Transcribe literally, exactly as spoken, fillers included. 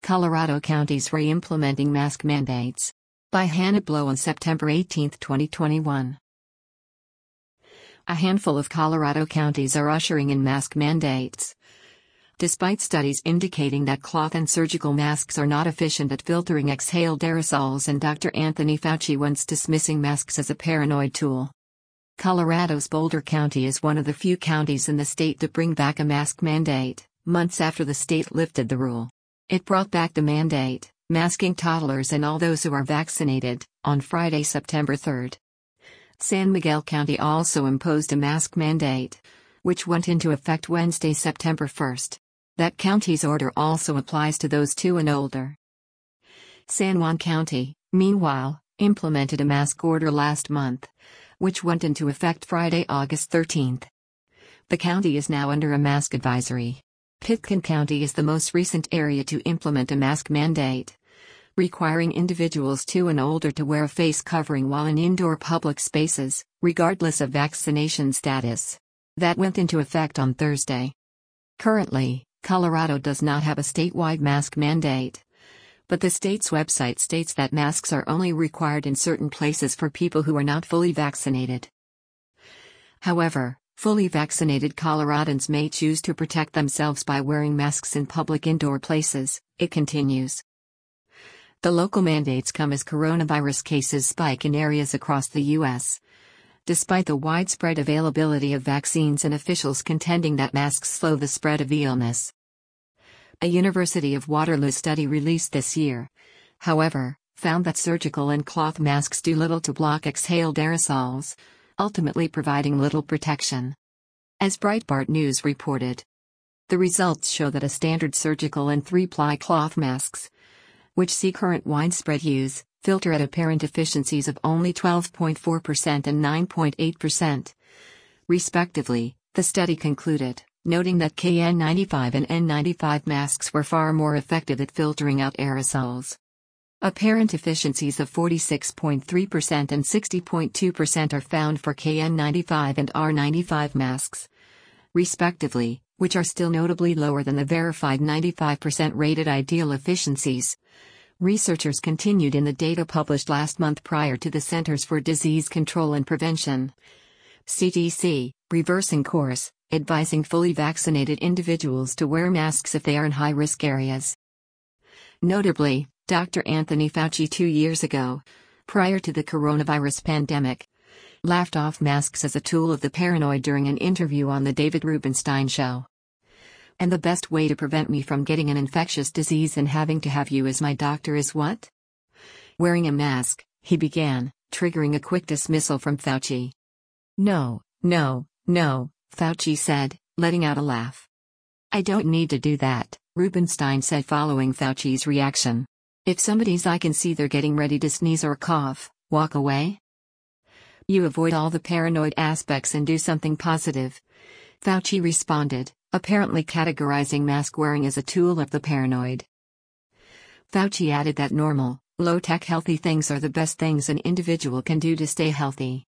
Colorado counties re-implementing mask mandates. By Hannah Blow on September eighteenth, twenty twenty-one. A handful of Colorado counties are ushering in mask mandates. Despite studies indicating that cloth and surgical masks are not efficient at filtering exhaled aerosols and Doctor Anthony Fauci once dismissing masks as a paranoid tool. Colorado's Boulder County is one of the few counties in the state to bring back a mask mandate, months after the state lifted the rule. It brought back the mandate, masking toddlers and all those who are vaccinated, on Friday, September third. San Miguel County also imposed a mask mandate, which went into effect Wednesday, September first. That county's order also applies to those two and older. San Juan County, meanwhile, implemented a mask order last month, which went into effect Friday, August thirteenth. The county is now under a mask advisory. Pitkin County is the most recent area to implement a mask mandate, requiring individuals two and older to wear a face covering while in indoor public spaces, regardless of vaccination status. That went into effect on Thursday. Currently, Colorado does not have a statewide mask mandate, but the state's website states that masks are only required in certain places for people who are not fully vaccinated. However, fully vaccinated Coloradans may choose to protect themselves by wearing masks in public indoor places, it continues. The local mandates come as coronavirus cases spike in areas across the U S, despite the widespread availability of vaccines and officials contending that masks slow the spread of the illness. A University of Waterloo study released this year, however, found that surgical and cloth masks do little to block exhaled aerosols, ultimately providing little protection. As Breitbart News reported, the results show that a standard surgical and three-ply cloth masks, which see current widespread use, filter at apparent efficiencies of only twelve point four percent and nine point eight percent, respectively, the study concluded, noting that K N ninety-five and N ninety-five masks were far more effective at filtering out aerosols. Apparent efficiencies of forty-six point three percent and sixty point two percent are found for K N ninety-five and R ninety-five masks, respectively, which are still notably lower than the verified ninety-five percent rated ideal efficiencies. Researchers continued in the data published last month prior to the Centers for Disease Control and Prevention (C D C) reversing course, advising fully vaccinated individuals to wear masks if they are in high-risk areas. Notably, Doctor Anthony Fauci two years ago, prior to the coronavirus pandemic, laughed off masks as a tool of the paranoid during an interview on The David Rubenstein Show. And the best way to prevent me from getting an infectious disease and having to have you as my doctor is what? Wearing a mask, he began, triggering a quick dismissal from Fauci. No, no, no, Fauci said, letting out a laugh. I don't need to do that, Rubenstein said following Fauci's reaction. If somebody's I can see they're getting ready to sneeze or cough, walk away? You avoid all the paranoid aspects and do something positive, Fauci responded, apparently categorizing mask wearing as a tool of the paranoid. Fauci added that normal, low-tech healthy things are the best things an individual can do to stay healthy.